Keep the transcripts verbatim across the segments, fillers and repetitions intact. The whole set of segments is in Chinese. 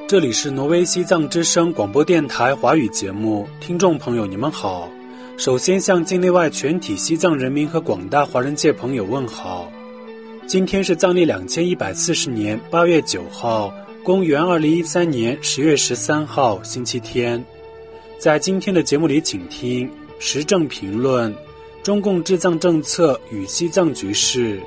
这里是挪威西藏之声广播电台华语节目，听众朋友你们好。首先向境内外全体西藏人民和广大华人界朋友问好。今天是藏历两千一百四十年八月九号，公元二零一三年十月十三号，星期天。在今天的节目里，请听时政评论、中共治藏政策与西藏局势。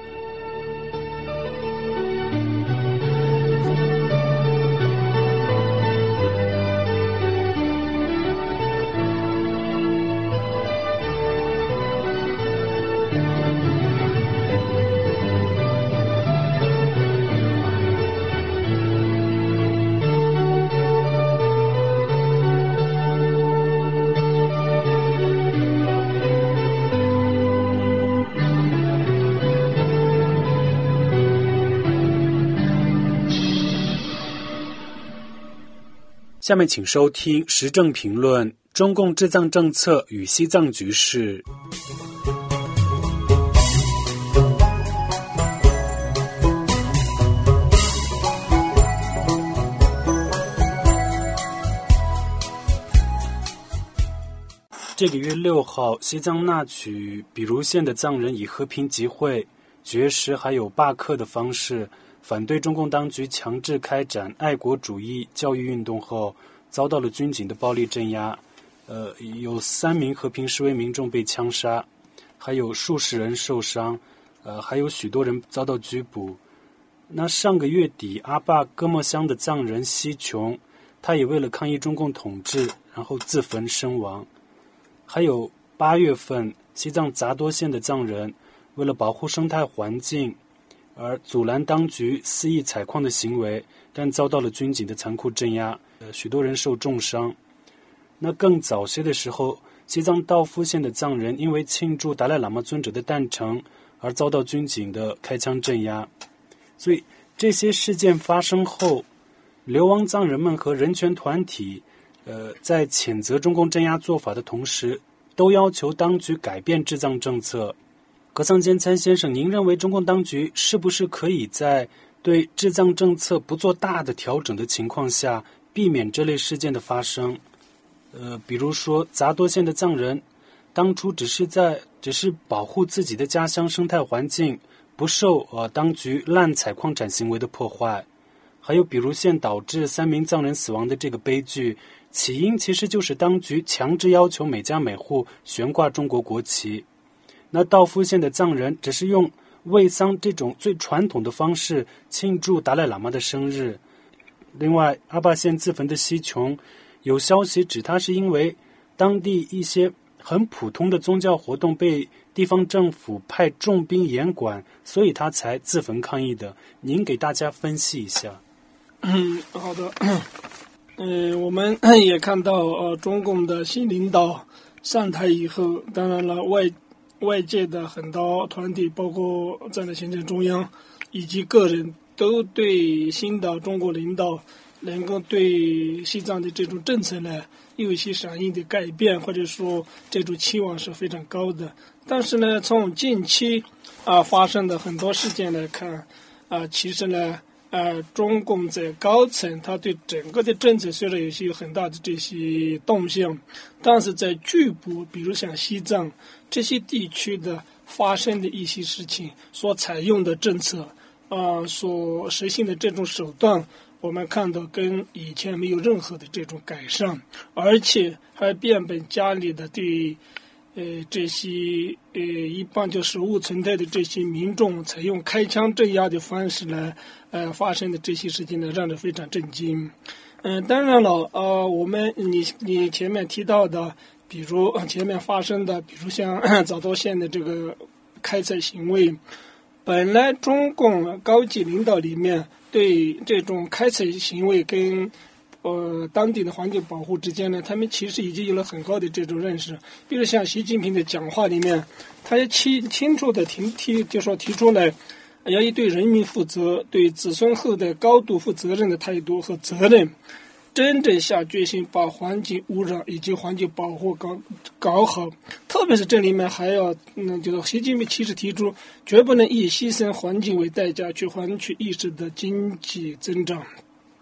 下面请收听时政评论、中共治藏政策与西藏局势。这个月六号，西藏那曲比如县的藏人以和平集会、绝食还有罢课的方式反对中共当局强制开展爱国主义教育运动后，遭到了军警的暴力镇压。呃，有三名和平示威民众被枪杀，还有数十人受伤，呃，还有许多人遭到拘捕。那上个月底，阿坝戈莫乡的藏人西琼，他也为了抗议中共统治，然后自焚身亡。还有八月份，西藏杂多县的藏人为了保护生态环境，而阻拦当局肆意采矿的行为，但遭到了军警的残酷镇压，呃，许多人受重伤。那更早些的时候，西藏道夫县的藏人因为庆祝达赖喇嘛尊者的诞辰，而遭到军警的开枪镇压。所以这些事件发生后，流亡藏人们和人权团体，呃，在谴责中共镇压做法的同时，都要求当局改变治藏政策。格桑坚参先生，您认为中共当局是不是可以在对治藏政策不做大的调整的情况下，避免这类事件的发生？呃，比如说杂多县的藏人，当初只是在只是保护自己的家乡生态环境，不受呃当局滥采矿产行为的破坏。还有比如县导致三名藏人死亡的这个悲剧，起因其实就是当局强制要求每家每户悬挂中国国旗。那道夫县的藏人只是用卫丧这种最传统的方式庆祝达赖喇嘛的生日。另外，阿坝县自焚的西琼，有消息指他是因为当地一些很普通的宗教活动被地方政府派重兵严管，所以他才自焚抗议的。您给大家分析一下。 嗯，好的。嗯、呃，我们也看到，呃，中共的新领导上台以后，当然了，外外界的很多团体，包括在的行政中央以及个人，都对新的中国领导能够对西藏的这种政策呢有一些响应的改变，或者说这种期望是非常高的。但是呢，从近期啊发生的很多事件来看，啊，其实呢，呃，中共在高层，他对整个的政策虽然有些很大的这些动向，但是在局部，比如像西藏这些地区的发生的一些事情，所采用的政策，啊、呃，所实行的这种手段，我们看到跟以前没有任何的这种改善，而且还变本加厉的对，呃，这些呃一般就手无寸铁的这些民众采用开枪镇压的方式来，呃，发生的这些事情呢，让人非常震惊。嗯、呃，当然了，呃，我们你你前面提到的，比如前面发生的，比如像早稻县的这个开采行为，本来中共高级领导里面对这种开采行为跟呃当地的环境保护之间呢，他们其实已经有了很高的这种认识。比如像习近平的讲话里面，他也清清楚的提提就说提出来，要以对人民负责、对子孙后代高度负责任的态度和责任，真正下决心把环境污染以及环境保护搞搞好。特别是这里面还要，嗯，就是习近平其实提出，绝不能以牺牲环境为代价去换取一时的经济增长。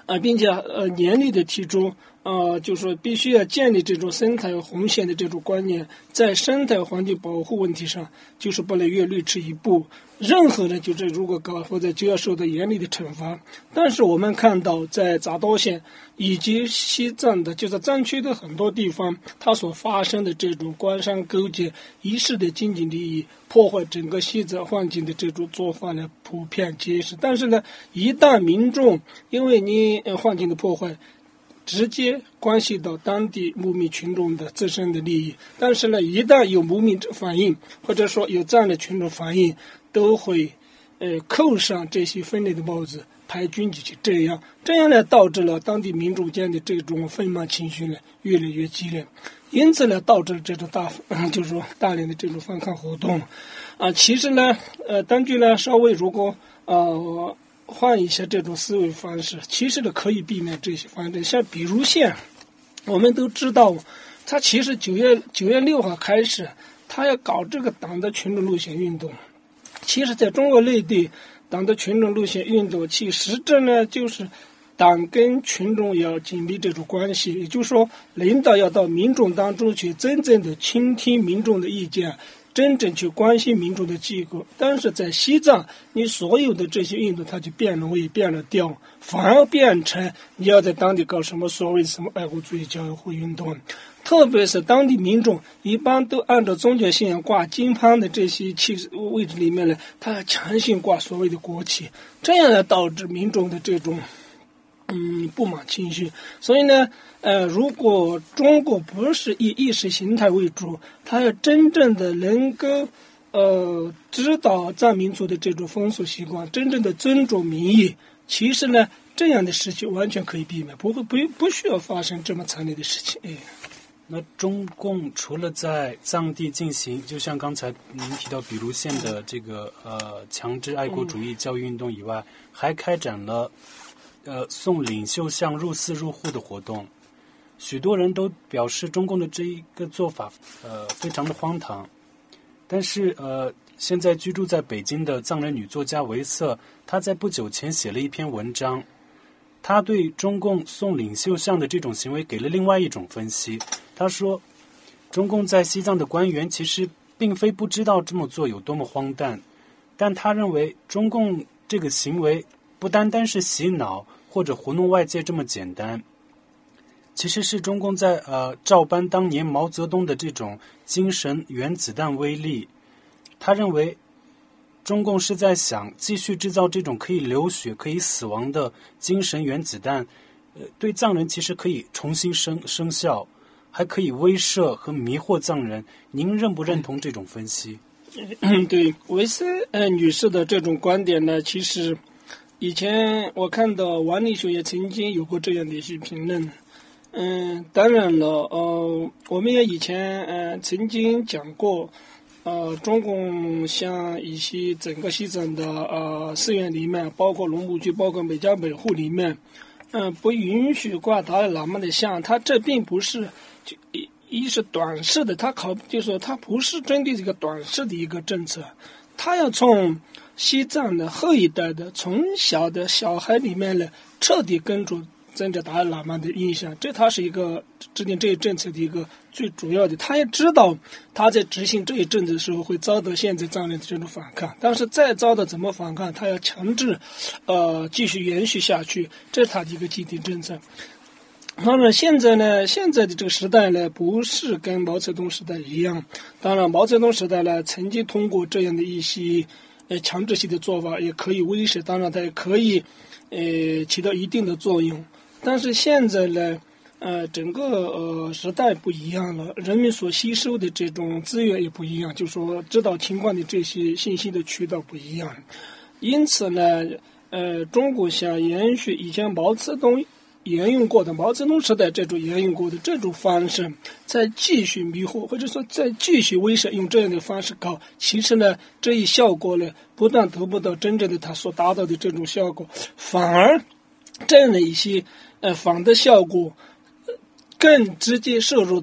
啊，并且呃严厉的提出呃，就是说必须要建立这种生态红线的这种观念，在生态环境保护问题上，就是不能越律迟一步。任何人就是如果搞或者就要受到严厉的惩罚。但是我们看到，在杂多县以及西藏的，就是藏区的很多地方，它所发生的这种官商勾结、一时的经济利益，破坏整个西藏环境的这种做法呢，普遍皆是。但是呢，一旦民众因为你呃环境的破坏，直接关系到当地牧民群众的自身的利益，但是呢，一旦有牧民反映，或者说有藏的群众反映，都会呃扣上这些分类的帽子，排军几去，这样这样呢，导致了当地民众间的这种愤懑情绪呢越来越激烈，因此呢，导致了这种大就是说大量的这种反抗活动啊。其实呢，呃，当局呢稍微如果呃。换一下这种思维方式，其实呢可以避免这些发生。像比如县，我们都知道，他其实九月九月六号开始，他要搞这个党的群众路线运动。其实，在中国内地，党的群众路线运动，其实质呢就是党跟群众要紧密这种关系，也就是说，领导要到民众当中去，真正的倾听民众的意见。真正去关心民众的机构，但是在西藏，你所有的这些运动，它就变了味、变了调，反而变成你要在当地搞什么所谓什么爱国主义教育运动，特别是当地民众一般都按照宗教信仰挂金幡的这些旗位置里面呢，他要强行挂所谓的国旗，这样呢导致民众的这种嗯不满情绪。所以呢。呃，如果中国不是以意识形态为主，它要真正的能够呃指导藏民族的这种风俗习惯，真正的尊重民意，其实呢，这样的事情完全可以避免，不会不不需要发生这么惨烈的事情。哎， 那中共除了在藏地进行，就像刚才您提到比如县的这个呃强制爱国主义教育运动以外，嗯、还开展了呃送领袖像入寺入户的活动。许多人都表示中共的这一个做法呃非常的荒唐，但是呃现在居住在北京的藏人女作家维瑟，她在不久前写了一篇文章，她对中共送领袖像的这种行为给了另外一种分析。她说中共在西藏的官员其实并非不知道这么做有多么荒诞，但她认为中共这个行为不单单是洗脑或者糊弄外界这么简单，其实是中共在呃照搬当年毛泽东的这种精神原子弹威力。他认为中共是在想继续制造这种可以流血可以死亡的精神原子弹，呃，对藏人其实可以重新生生效，还可以威慑和迷惑藏人。您认不认同这种分析？ 嗯，对，维斯呃女士的这种观点呢，其实以前我看到王立雄也曾经有过这样的一些评论。嗯，当然了，呃，我们也以前呃曾经讲过，呃，中共像一些整个西藏的呃寺院里面，包括龙布区，包括美家美户里面，嗯、呃，不允许挂达赖喇嘛的像。它这并不是就一一是短视的，它考就是说它不是针对这个短视的一个政策，它要从西藏的后一代的从小的小孩里面呢，彻底根除增加达赖喇嘛的印象，这他是一个制定这一政策的一个最主要的。他也知道他在执行这一政策的时候会遭到现在藏人的这种反抗，但是再遭到怎么反抗，他要强制呃继续延续下去，这是他的一个既定政策。当然现在呢，现在的这个时代呢，不是跟毛泽东时代一样。当然毛泽东时代呢，曾经通过这样的一些呃强制性的做法也可以威慑，当然它也可以呃起到一定的作用。但是现在呢，呃，整个呃时代不一样了，人民所吸收的这种资源也不一样，就是说知道情况的这些信息的渠道不一样，因此呢，呃，中国想延续以前毛泽东沿用过的毛泽东时代这种沿用过的这种方式，再继续迷惑或者说再继续威慑，用这样的方式搞，其实呢，这一效果呢，不但得不到真正的他所达到的这种效果，反而这样的一些呃反的效果更直接摄入到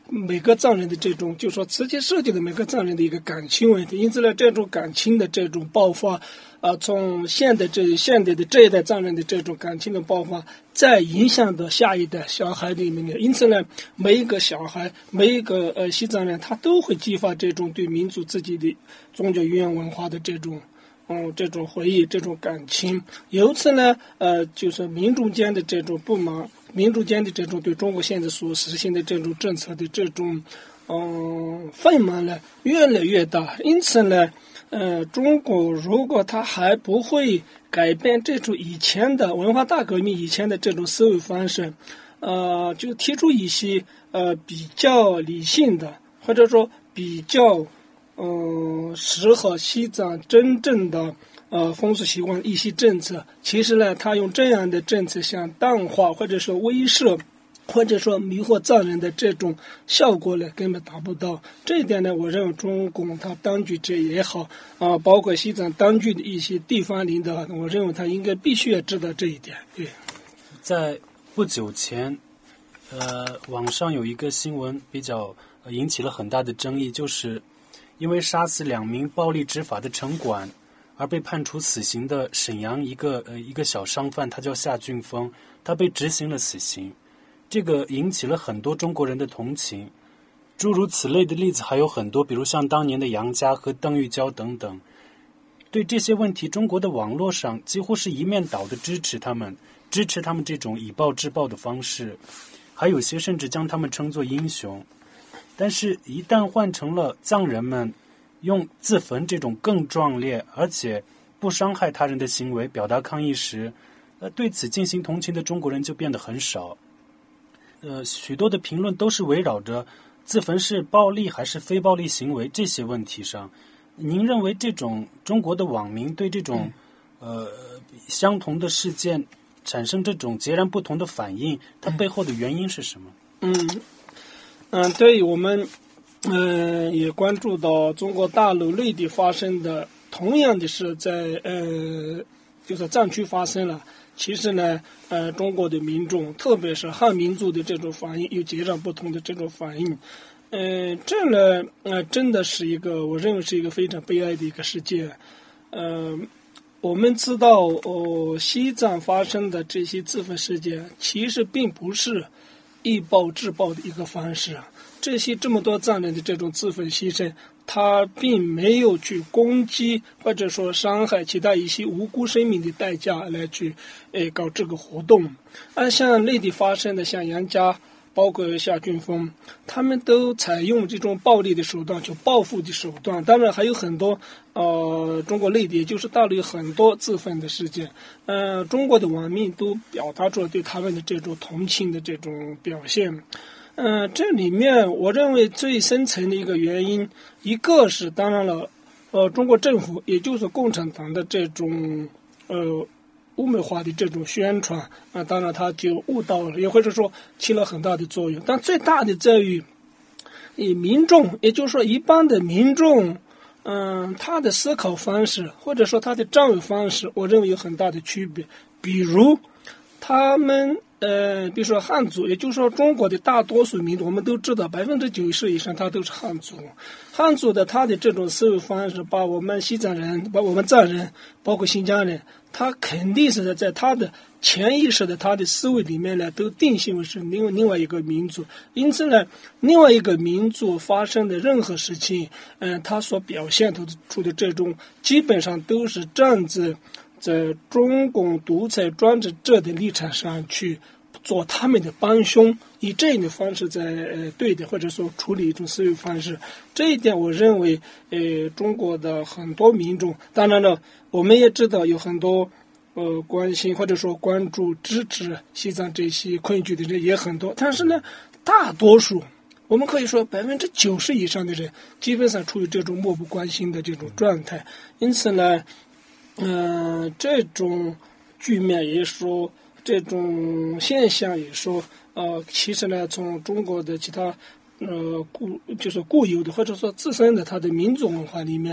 每个藏人的这种，就说直接涉及了每个藏人的一个感情问题，因此呢，这种感情的这种爆发，啊、呃，从现代这现代的这一代藏人的这种感情的爆发，再影响到下一代小孩里面，因此呢，每一个小孩，每一个呃西藏人，他都会激发这种对民族自己的宗教语言文化的这种。嗯，这种回忆，这种感情，由此呢，呃，就是民众间的这种不满，民众间的这种对中国现在所实行的这种政策的这种，嗯，愤懑呢越来越大。因此呢，呃，中国如果他还不会改变这种以前的文化大革命以前的这种思维方式，呃，就提出一些呃比较理性的，或者说比较。嗯，适合西藏真正的呃风俗习惯一些政策，其实呢，他用这样的政策想淡化或者说威慑，或者说迷惑藏人的这种效果呢，根本达不到。这一点呢，我认为中共他当局这也好啊、呃，包括西藏当局的一些地方领导，我认为他应该必须要知道这一点。对， 在不久前，呃，网上有一个新闻比较、呃、引起了很大的争议，就是因为杀死两名暴力执法的城管而被判处死刑的沈阳一个呃一个小商贩，他叫夏俊峰，他被执行了死刑。这个引起了很多中国人的同情。诸如此类的例子还有很多，比如像当年的杨佳和邓玉娇等等。对这些问题，中国的网络上几乎是一面倒的支持他们，支持他们这种以暴制暴的方式，还有些甚至将他们称作英雄。但是一旦换成了藏人们用自焚这种更壮烈而且不伤害他人的行为表达抗议时，呃，对此进行同情的中国人就变得很少。呃，许多的评论都是围绕着自焚是暴力还是非暴力行为这些问题上。您认为这种中国的网民对这种、嗯、呃相同的事件产生这种截然不同的反应，它背后的原因是什么？ 嗯嗯，对，我们嗯、呃、也关注到中国大陆内地发生的同样的事在呃就是藏区发生了。其实呢，呃，中国的民众，特别是汉民族的这种反应，有截然不同的这种反应。呃，这呢，呃，真的是一个，我认为是一个非常悲哀的一个事件。呃，我们知道，哦，西藏发生的这些自焚事件，其实并不是以暴制暴的一个方式。这些这么多藏人的这种自焚牺牲，他并没有去攻击或者说伤害其他一些无辜生命的代价来去诶搞这个活动。而像内地发生的像杨佳包括夏俊峰，他们都采用这种暴力的手段，就报复的手段。当然还有很多呃中国内地也就是大陆有很多自焚的事件，呃中国的网民都表达出了对他们的这种同情的这种表现。嗯、呃，这里面我认为最深层的一个原因，一个是当然了，呃，中国政府也就是共产党的这种呃污美化的这种宣传啊、呃，当然它就误导了，也或者说起了很大的作用。但最大的在于，以民众，也就是说一般的民众，嗯、呃，他的思考方式或者说他的站位方式，我认为有很大的区别。比如，他们。呃，比如说汉族，也就是说中国的大多数民族，我们都知道百分之九十以上他都是汉族。汉族的他的这种思维方式，把我们西藏人，把我们藏人，包括新疆人，他肯定是在他的潜意识的他的思维里面呢，都定性为是另另外一个民族。因此呢，另外一个民族发生的任何事情，嗯、呃，他所表现出的这种，基本上都是站在。在中共独裁专制者的立场上去做他们的帮凶，以这样的方式在呃对的或者说处理一种思维方式。这一点我认为呃中国的很多民众，当然了我们也知道有很多呃关心或者说关注支持西藏这些困局的人也很多，但是呢大多数我们可以说百分之九十以上的人基本上处于这种漠不关心的这种状态。因此呢嗯、呃，这种局面也说，这种现象也说，呃，其实呢，从中国的其他呃固就是固有的或者说自身的它的民族文化里面，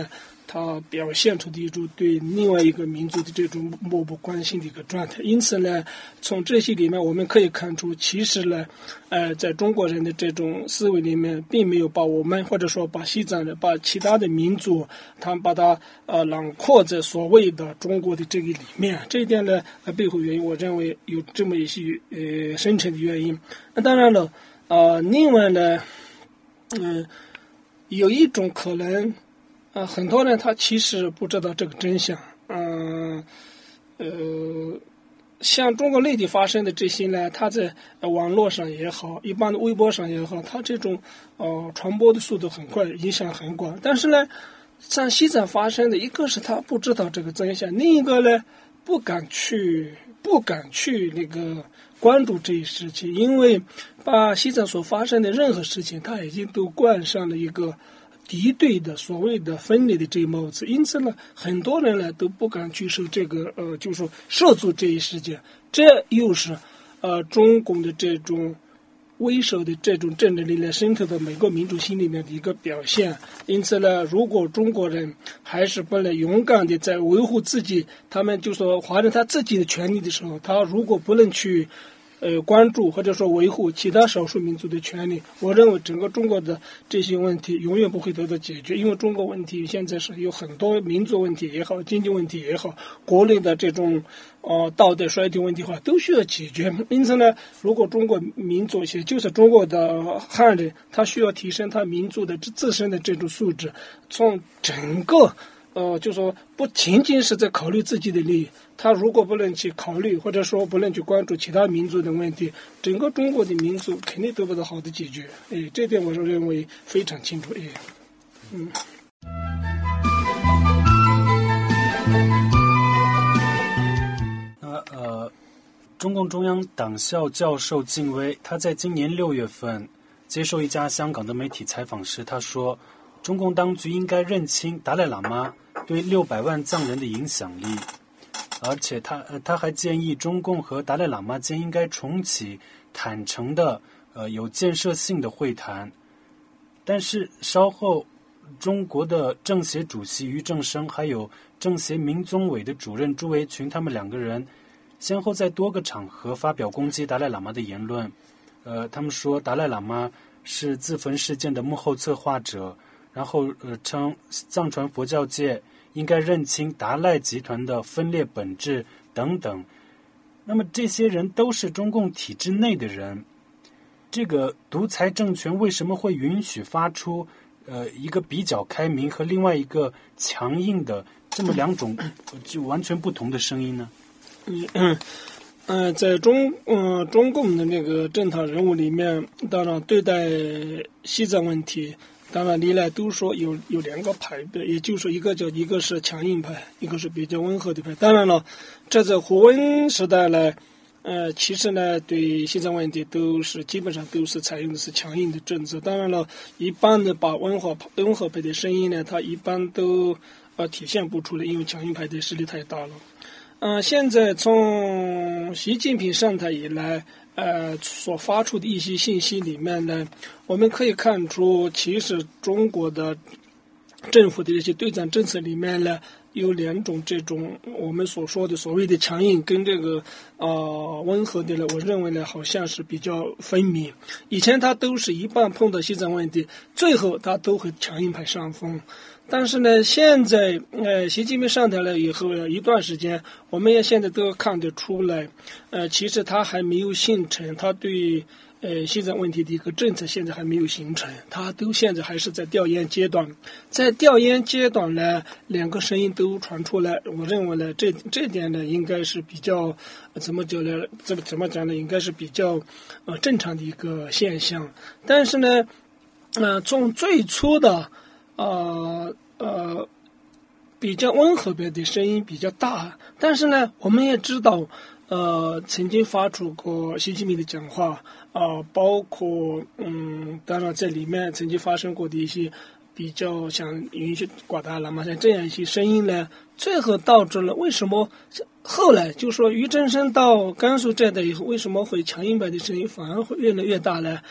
它表现出的一种对另外一个民族的这种漠不关心的一个状态。因此呢，从这些里面我们可以看出，其实呢，呃，在中国人的这种思维里面，并没有把我们或者说把西藏人、把其他的民族，他们把它呃囊括在所谓的中国的这个里面。这一点呢，呃，背后原因，我认为有这么一些呃深层的原因。那当然了，呃，另外呢，嗯、呃，有一种可能。呃，很多人他其实不知道这个真相。嗯，呃，像中国内地发生的这些呢，它在网络上也好，一般的微博上也好，它这种呃传播的速度很快，影响很广。但是呢，像西藏发生的，一个是他不知道这个真相，另一个呢，不敢去不敢去那个关注这一事情，因为把西藏所发生的任何事情，他已经都冠上了一个敌对的所谓的分裂的这一帽子，因此呢，很多人呢都不敢去受这个呃，就是说涉足这一事件，这又是呃中共的这种威慑的这种政治力量渗透到每个民族心里面的一个表现。因此呢，如果中国人还是不能勇敢的在维护自己，他们就说华人他自己的权利的时候，他如果不能去呃，关注或者说维护其他少数民族的权利，我认为整个中国的这些问题永远不会得到解决。因为中国问题现在是有很多民族问题也好，经济问题也好，国内的这种呃道德衰退问题的话，都需要解决。因此呢，如果中国民族也就是中国的汉人，他需要提升他民族的自身的这种素质，从整个呃，就说不仅仅是在考虑自己的利益，他如果不能去考虑，或者说不能去关注其他民族的问题，整个中国的民族肯定得不到好的解决。哎，这点我是认为非常清楚。哎，嗯。 那呃，中共中央党校教授靳薇，他在今年六月份接受一家香港的媒体采访时，他说，中共当局应该认清达赖喇嘛对六百万藏人的影响力，而且他呃他还建议中共和达赖喇嘛间应该重启坦诚的呃有建设性的会谈。但是稍后，中国的政协主席俞正声还有政协民宗委的主任朱维群，他们两个人先后在多个场合发表攻击达赖喇嘛的言论。呃，他们说达赖喇嘛是自焚事件的幕后策划者，然后呃称藏传佛教界应该认清达赖集团的分裂本质等等。那么这些人都是中共体制内的人，这个独裁政权为什么会允许发出呃一个比较开明和另外一个强硬的这么两种就完全不同的声音呢？ 嗯嗯。呃，在中呃中共的那个政坛人物里面，当然对待西藏问题，当然历来都说有有两个派别，也就是说一个叫一个是强硬派，一个是比较温和的派。当然了，这在胡温时代呢，呃，其实呢对西藏问题都是基本上都是采用的是强硬的政策。当然了，一般的把温和温和派的声音呢，它一般都呃体现不出来，因为强硬派的势力太大了。嗯、呃，现在从习近平上台以来，呃，所发出的一些信息里面呢，我们可以看出，其实中国的政府的这些对藏政策里面呢，有两种这种我们所说的所谓的强硬跟这个呃温和的呢，我认为呢好像是比较分明。以前他都是一般碰到西藏问题，最后他都会强硬派上风。但是呢，现在呃，习近平上台了以后一段时间，我们也现在都看得出来，呃，其实他还没有形成他对呃西藏问题的一个政策，现在还没有形成，他都现在还是在调研阶段。在调研阶段呢，两个声音都传出来，我认为呢，这这点呢，应该是比较怎么讲呢？怎么怎么讲呢？应该是比较呃正常的一个现象。但是呢，呃，从最初的呃呃，比较温和边的声音比较大，但是呢，我们也知道，呃，曾经发出过习近平的讲话，啊、呃，包括嗯，当然在里面曾经发生过的一些比较想允许瓜达喇嘛像这样一些声音呢，最后导致了为什么后来就说俞正声到甘肃这代以后，为什么会强硬派的声音反而会越来越大呢？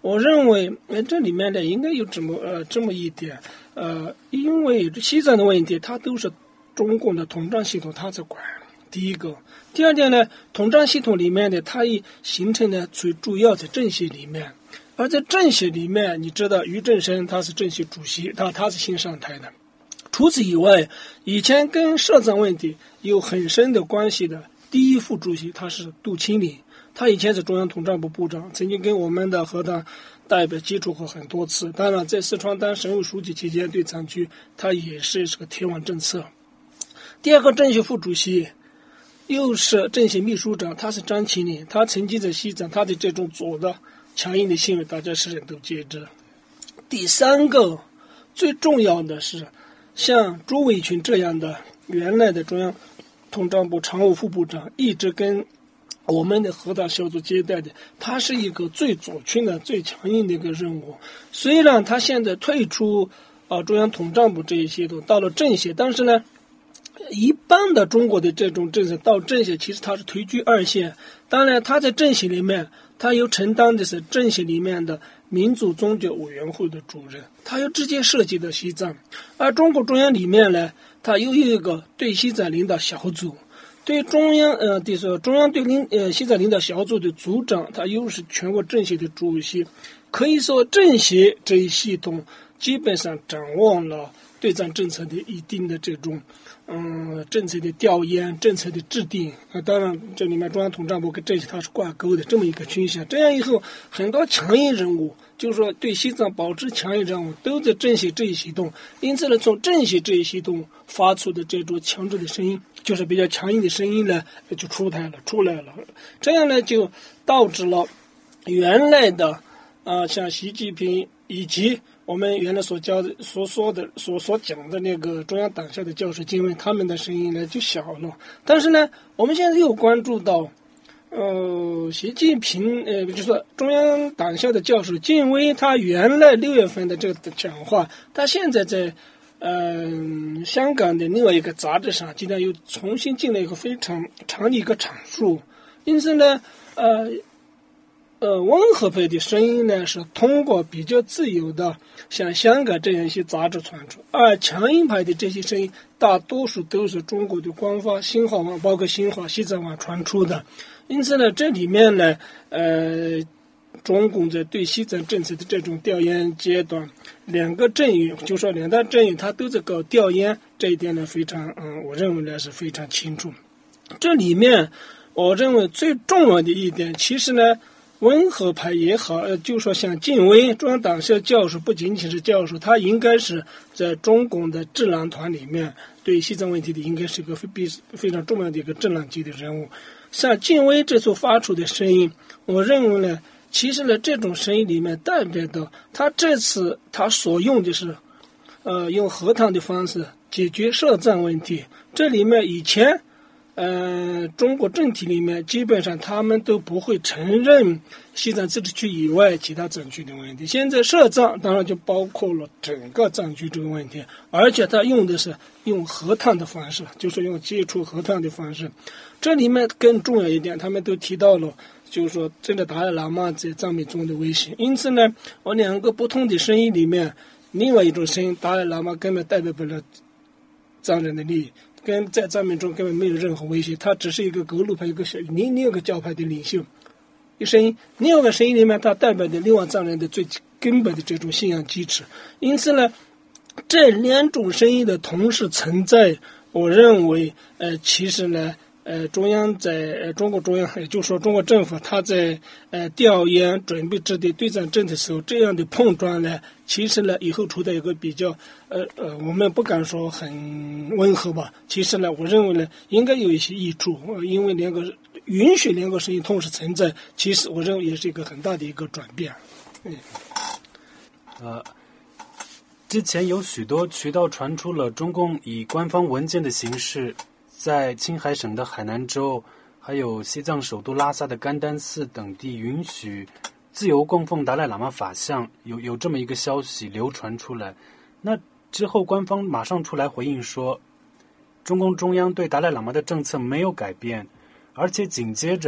我认为呃这里面呢应该有这么呃这么一点，呃，因为西藏的问题它都是中共的统战系统它在管。第一个，第二点呢，统战系统里面的它一形成呢，最主要在政协里面，而在政协里面，你知道俞正声他是政协主席，他他是新上台的。除此以外，以前跟涉藏问题有很深的关系的第一副主席他是杜清林，他以前是中央统战部部长，曾经跟我们的和他代表接触过很多次。当然，在四川当省委书记期间，对藏区他也是是个铁腕政策。第二个政协副主席又是政协秘书长，他是张起灵，他曾经在西藏，他的这种左的强硬的行为，大家世人都皆知。第三个最重要的是，像朱伟群这样的原来的中央统战部常务副部长，一直跟我们的和谈小组接待的，他是一个最左倾的、最强硬的一个任务。虽然他现在退出啊、呃、中央统战部这一系统，到了政协，但是呢。一般的中国的这种政策到政协，其实他是退居二线。当然，他在政协里面，他又承担的是政协里面的民族宗教委员会的主任，他又直接涉及到西藏。而中国中央里面呢，他又有一个对西藏领导小组，对中央呃，对说中央对领呃西藏领导小组的组长，他又是全国政协的主席。可以说，政协这一系统基本上掌握了对藏政策的一定的这种。嗯，政策的调研、政策的制定，啊，当然这里面中央统战部跟政协它是挂钩的这么一个倾向。这样以后，很多强硬人物，就是说对西藏保持强硬人物，都在政协这一系统。因此呢，从政协这一系统发出的这种强制的声音，就是比较强硬的声音呢，就出台了、出来了。这样呢，就导致了原来的啊、呃，像习近平以及。我们原来所教的、所说的、所所讲的那个中央党校的教授金卫，他们的声音呢就小了。但是呢，我们现在又关注到，呃，习近平，呃，就是说中央党校的教授金卫，他原来六月份的这个讲话，他现在在，嗯、呃，香港的另外一个杂志上，今天又重新进了一个非常长的一个阐述。因此呢，呃。呃，温和派的声音呢是通过比较自由的，像香港这样一些杂志传出，而强硬派的这些声音，大多数都是中国的官方新华网，包括新华、西藏网传出的。因此呢，这里面呢，呃，中共在对西藏政策的这种调研阶段，两个阵营，就说两大阵营，它都在搞调研，这一点呢非常，嗯，我认为呢是非常清楚。这里面，我认为最重要的一点，其实呢。温和派也好，呃，就说像金卫中央党校教授，不仅仅是教授，他应该是在中共的智囊团里面对西藏问题的，应该是一个非非常重要的一个智囊级的人物。像金卫这次发出的声音，我认为呢，其实呢，这种声音里面代表的，他这次他所用的是，呃，用和谈的方式解决涉藏问题。这里面以前。呃，中国政体里面基本上他们都不会承认西藏自治区以外其他藏区的问题。现在涉藏当然就包括了整个藏区这个问题，而且他用的是用和谈的方式，就是用接触和谈的方式。这里面更重要一点，他们都提到了，就是说真的达赖喇嘛在藏民中的威胁。因此呢，我两个不同的声音里面，另外一种声音，达赖喇嘛根本代表不了藏人的利益。跟在藏民中根本没有任何威胁，他只是一个格鲁派一个小另另一个教派的领袖，一声音，另外一个声音里面，他代表的另外藏人的最根本的这种信仰基础。因此呢，这两种声音的同时存在，我认为，呃，其实呢，呃，中央在呃中国中央，也就是说中国政府，他在呃调研准备制定对藏政策的时候，这样的碰撞呢，其实呢，以后处在一个比较呃呃，我们不敢说很温和吧，其实呢，我认为呢，应该有一些益处，呃、因为两个允许两个声音同时存在，其实我认为也是一个很大的一个转变。嗯， 呃。之前有许多渠道传出了中共以官方文件的形式，在青海省的海南州，还有西藏首都拉萨的甘丹寺等地允许自由供奉达赖喇嘛法像，有有这么一个消息流传出来。那之后官方马上出来回应说，中共中央对达赖喇嘛的政策没有改变，而且紧接着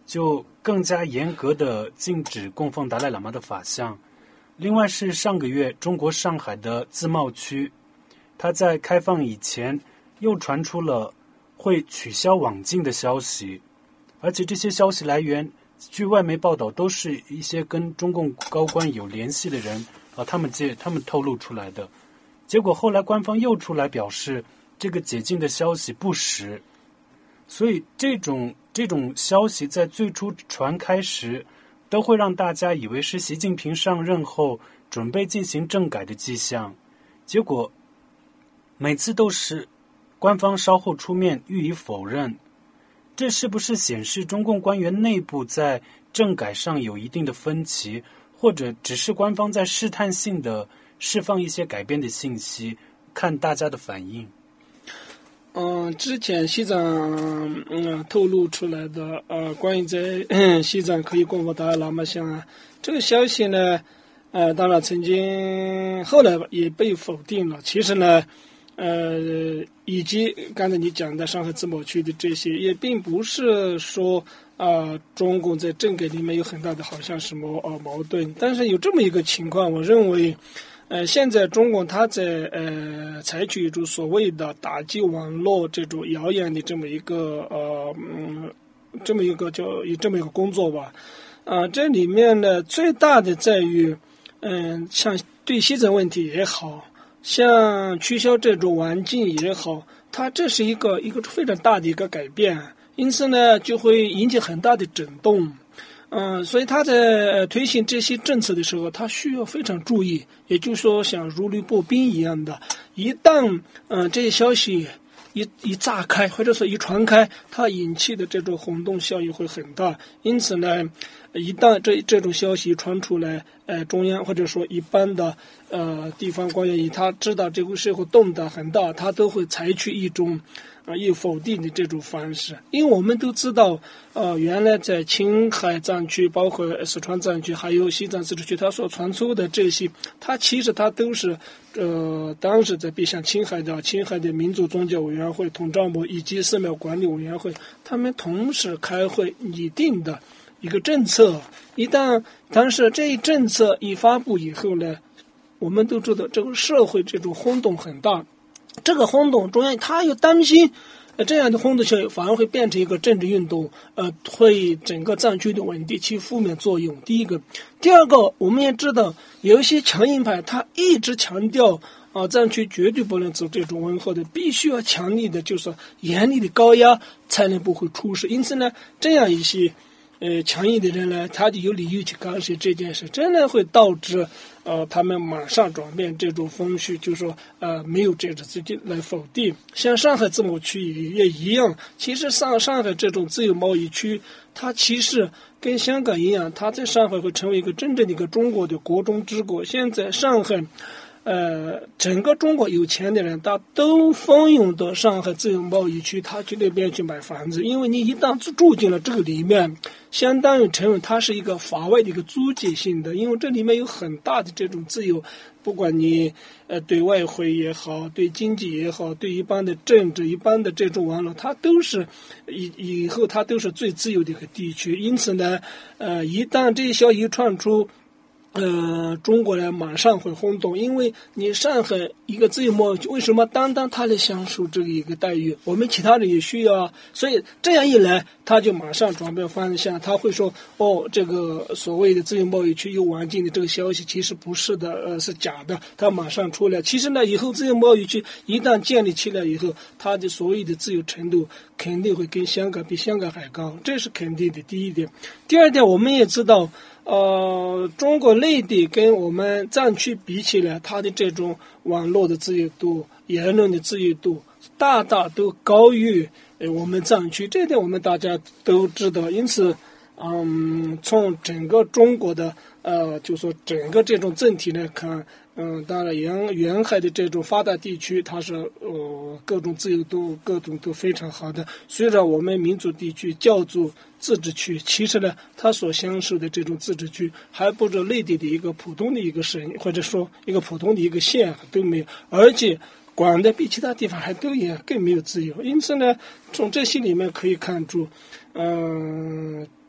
就更加严格的禁止供奉达赖喇嘛的法像。另外是上个月中国上海的自贸区，它在开放以前又传出了会取消网禁的消息，而且这些消息来源据外媒报道都是一些跟中共高官有联系的人啊，他们借他们透露出来的。结果后来官方又出来表示这个解禁的消息不实，所以这种这种消息在最初传开时都会让大家以为是习近平上任后准备进行政改的迹象，结果每次都是官方稍后出面予以否认。这是不是显示中共官员内部在政改上有一定的分歧，或者只是官方在试探性的释放一些改变的信息，看大家的反应？ 嗯，之前西藏嗯透露出来的呃关于在、嗯、西藏可以供奉达赖喇嘛像啊这个消息呢，呃当然曾经后来也被否定了。其实呢，呃以及刚才你讲的上海自贸区的这些，也并不是说啊、呃、中共在政改里面有很大的好像什么呃矛盾，但是有这么一个情况，我认为。呃，现在中共它在呃采取一种所谓的打击网络这种谣言的这么一个呃嗯这么一个叫这么一个工作吧，啊、呃，这里面呢最大的在于，嗯、呃，像对西藏问题也好，像取消这种网禁也好，它这是一个一个非常大的一个改变，因此呢就会引起很大的震动。嗯，所以他在推行这些政策的时候，他需要非常注意，也就是说像如履薄冰一样的，一旦嗯这些消息一一炸开，或者说一传开，它引起的这种轰动效应会很大。因此呢，一旦这这种消息传出来，呃，中央或者说一般的呃地方官员，他知道这个社会动荡很大，他都会采取一种啊，以否定的这种方式。因为我们都知道，呃，原来在青海藏区、包括四川藏区，还有西藏自治区，它所传出的这些，它其实它都是，呃，当时在比像青海的青海的民族宗教委员会统战部以及寺庙管理委员会，他们同时开会拟定的一个政策。一旦但是这一政策一发布以后呢，我们都知道这个社会这种轰动很大。这个轰动，中央他又担心，呃，这样的轰动效应反而会变成一个政治运动，呃，会整个藏区的稳定起负面作用。第一个，第二个，我们也知道有一些强硬派，他一直强调啊、呃，藏区绝对不能走这种温和的，必须要强力的，就是严厉的高压才能不会出事。因此呢，这样一些呃强硬的人呢，他就有理由去干涉这件事，真的会导致。呃，他们马上转变这种风序，就是说，呃，没有这种自己来否定。像上海自贸区也一样，其实上上海这种自由贸易区，它其实跟香港一样，它在上海会成为一个真正的一个中国的国中之国。现在上海，呃，整个中国有钱的人，他都蜂拥到上海自由贸易区，他去那边去买房子，因为你一旦住进了这个里面。相当于承认它是一个法外的一个租借性的，因为这里面有很大的这种自由，不管你呃对外汇也好，对经济也好，对一般的政治、一般的这种网络，它都是以以后它都是最自由的一个地区。因此呢，呃，一旦这些消息传出。呃，中国人马上会轰动，因为你上海一个自由贸易，为什么单单他来享受这个一个待遇，我们其他人也需要啊？所以这样一来，他就马上转变方向，他会说，哦，这个所谓的自由贸易区有网禁的这个消息其实不是的，呃，是假的，他马上出来。其实呢，以后自由贸易区一旦建立起来以后，它的所谓的自由程度肯定会跟香港比香港还高，这是肯定的。第一点，第二点，我们也知道。呃，中国内地跟我们藏区比起来，它的这种网络的自由度、言论的自由度，大大都高于呃我们藏区。这点我们大家都知道。因此，嗯，从整个中国的呃，就说整个这种整体来看，嗯，当然沿沿海的这种发达地区，它是呃各种自由度、各种都非常好的。虽然我们民族地区叫做自治区，其实呢，它所享受的这种自治区还不如内地的一个普通的一个省，或者说一个普通的一个县都没有，而且管的比其他地方还都也更没有自由。因此呢，从这些里面可以看出，嗯、呃，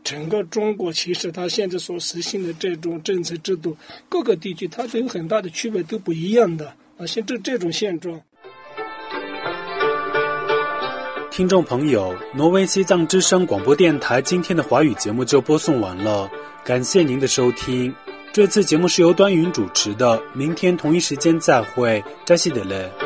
整个中国其实它现在所实行的这种政策制度，各个地区它都有很大的区别，都不一样的啊，像这这种现状。 听众朋友，挪威西藏之声广播电台今天的华语节目就播送完了，感谢您的收听。这次节目是由端云主持的，明天同一时间再会，扎西德勒。